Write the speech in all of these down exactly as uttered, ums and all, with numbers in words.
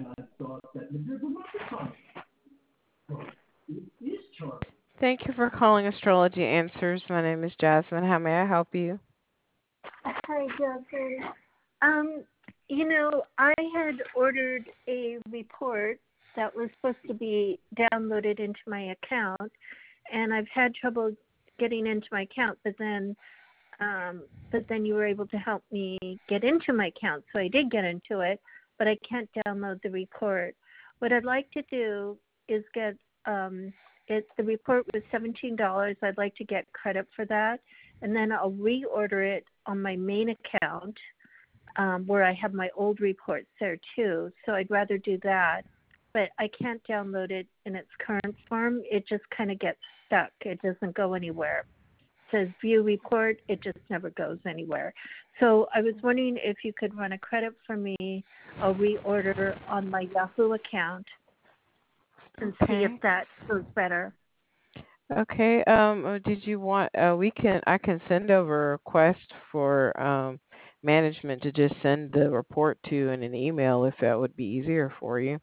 Thank you for calling Astrology Answers. My name is Jasmine. How may I help you? Hi, Jasmine. Um, you know, I had ordered a report that was supposed to be downloaded into my account, and I've had trouble getting into my account. But then, um, but then you were able to help me get into my account, so I did get into it. But I can't download the report. What I'd like to do is get um, it. The report was seventeen dollars. I'd like to get credit for that, and then I'll reorder it on my main account um, where I have my old reports there too. So I'd rather do that, but I can't download it in its current form. It just kind of gets stuck. It doesn't go anywhere. It says view report. It just never goes anywhere. So I was wondering if you could run a credit for me. I'll reorder on my Yahoo account and see if Okay. that goes better. Okay. Um, uh, did you want? Uh, we can. I can send over a request for um management to just send the report to you in an email if that would be easier for you.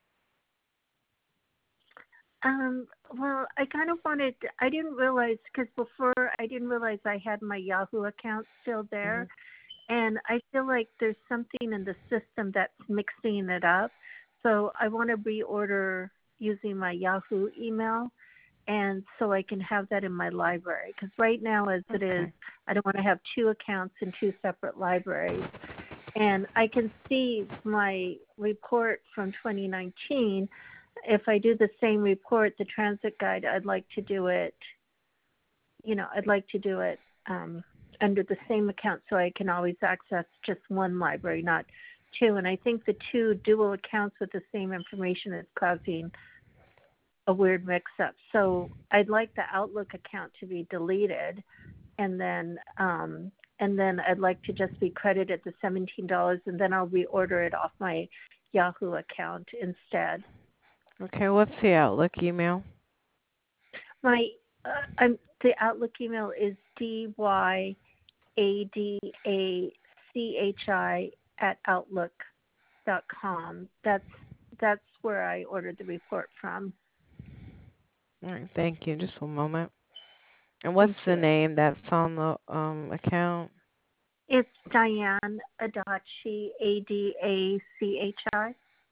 Um, well, I kind of wanted, I didn't realize, because before I didn't realize I had my Yahoo account still there. Mhm. And I feel like there's something in the system that's mixing it up. So I want to reorder using my Yahoo email. And so I can have that in my library. Because right now, as it is, Okay. I don't want to have two accounts in two separate libraries. And I can see my report from twenty nineteen. If I do the same report, the transit guide, I'd like to do it, you know, I'd like to do it um, under the same account so I can always access just one library, not two. And I think the two dual accounts with the same information is causing a weird mix-up. So I'd like the Outlook account to be deleted, and then um, and then I'd like to just be credited the seventeen dollars, and then I'll reorder it off my Yahoo account instead. Okay. What's the Outlook email? My uh, I'm, the Outlook email is d y a d a c h i at outlook dot com. That's that's where I ordered the report from. All right. Thank you. Just one moment. And what's Thank the you. name that's on the um account? It's Diane Adachi, A D A C H I.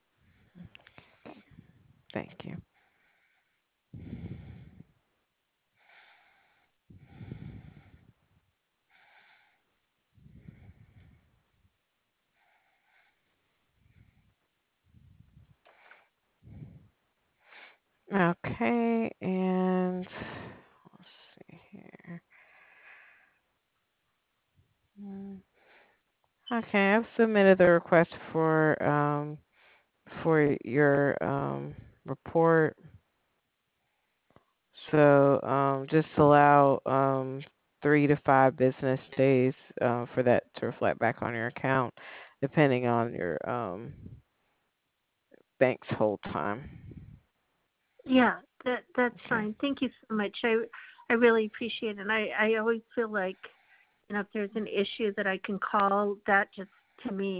Thank you. Okay. And let's see here. Mm, Okay, I've submitted the request for um for your um report. So um just allow um three to five business days uh, for that to reflect back on your account, depending on your um bank's hold time. Yeah, that that's Okay. fine. Thank you so much. I I really appreciate it. And I I always feel like, you know, if there's an issue that I can call, that just to me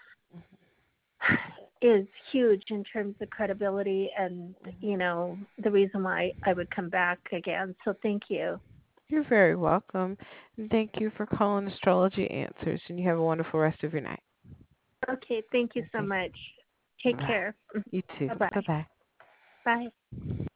is huge in terms of credibility and, you know, the reason why I would come back again. So thank you. You're very welcome. And thank you for calling Astrology Answers, and you have a wonderful rest of your night. Okay, thank you so Okay. much. Take Bye. care. You too. Bye-bye. Bye bye. Bye.